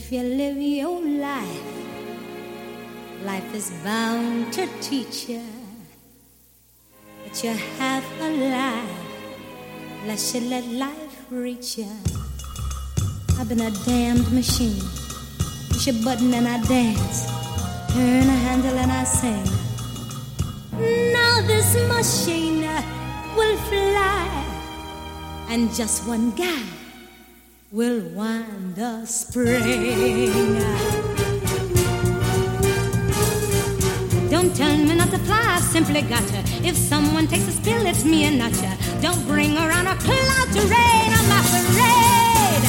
If you live your life, life is bound to teach you that you're half alive, unless you let life reach you. I've been a damned machine. Push a button and I dance, turn a handle and I sing. Now this machine will fly, and just one guy will wind the spring. Don't tell me not to fly, I simply got to. If someone takes a spill, it's me and not ya. Don't bring around a cloud to rain on my parade.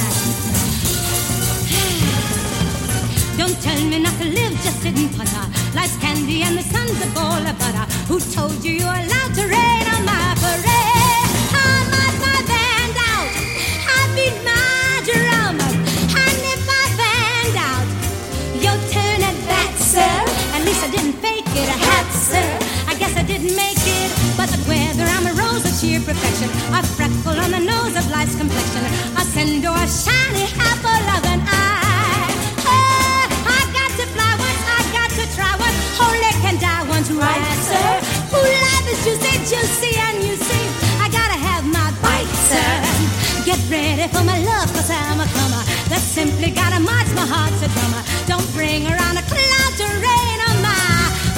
Don't tell me not to live, just sit and putter. Life's candy and the sun's a bowl of butter. Who told you you're allowed to rain on my parade? I'm at my band out, I beat my drum, and if I band out, your turn at bat, sir. At least I didn't fake it, a hat, sir. I guess I didn't make it, but whether I'm a rose of sheer perfection, a freckle on the nose of life's complexion, a cinder, a shiny apple of an eye. Oh, I got to fly once, I got to try once, only can die once, right, sir? Who life is juicy, and you see, I gotta have my bite, sir. Get ready for my love, 'cause I'm a comer. That simply gotta march, my heart's a drummer. Don't bring around a cloud to rain on my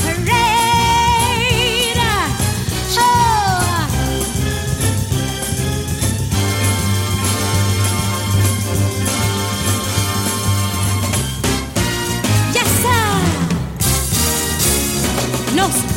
parade. Oh. Yes, sir. No